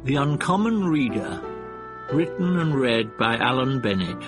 The Uncommon Reader, written and read by Alan Bennett.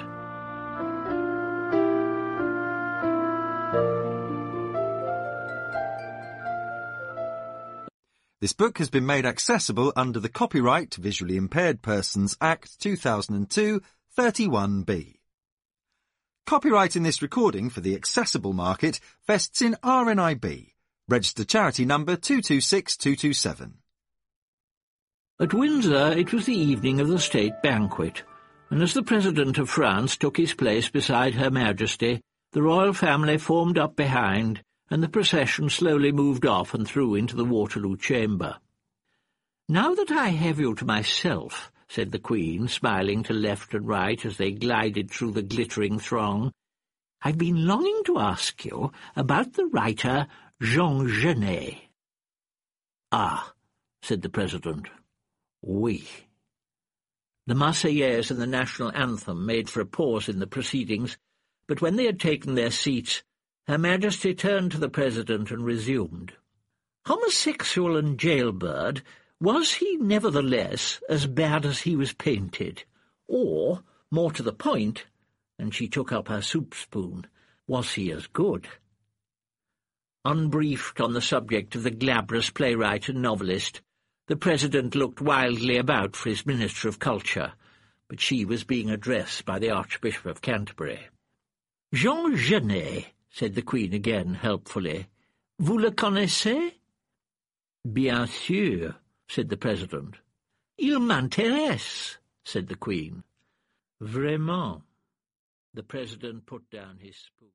This book has been made accessible under the Copyright Visually Impaired Persons Act 2002, 31B. Copyright in this recording for the accessible market vests in RNIB, registered charity number 226227. At Windsor it was the evening of the state banquet, and as the President of France took his place beside Her Majesty, the royal family formed up behind, and the procession slowly moved off and through into the Waterloo chamber. "Now that I have you to myself," said the Queen, smiling to left and right as they glided through the glittering throng, "I've been longing to ask you about the writer Jean Genet." "Ah," said the President. "Oui." The Marseillaise and the national anthem made for a pause in the proceedings, but when they had taken their seats, Her Majesty turned to the President and resumed. "Homosexual and jailbird, was he nevertheless as bad as he was painted? Or, more to the point," and she took up her soup-spoon, "was he as good?" Unbriefed on the subject of the glabrous playwright and novelist, the President looked wildly about for his Minister of Culture, but she was being addressed by the Archbishop of Canterbury. "Jean Genet," said the Queen again helpfully. "Vous le connaissez?" "Bien sûr," said the President. "Il m'intéresse," said the Queen. "Vraiment." The President put down his spoon.